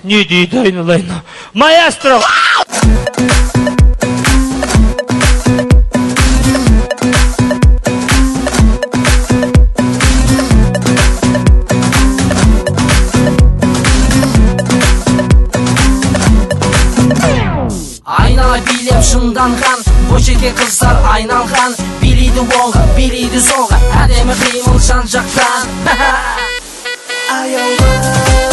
Не дейді айналайын. Маэстро! Айнала билеп шыңданған, бөшеге қыздар айналған. Билейді оңға, билейді солға, әдемі қимыл жан жақтан. Аяулы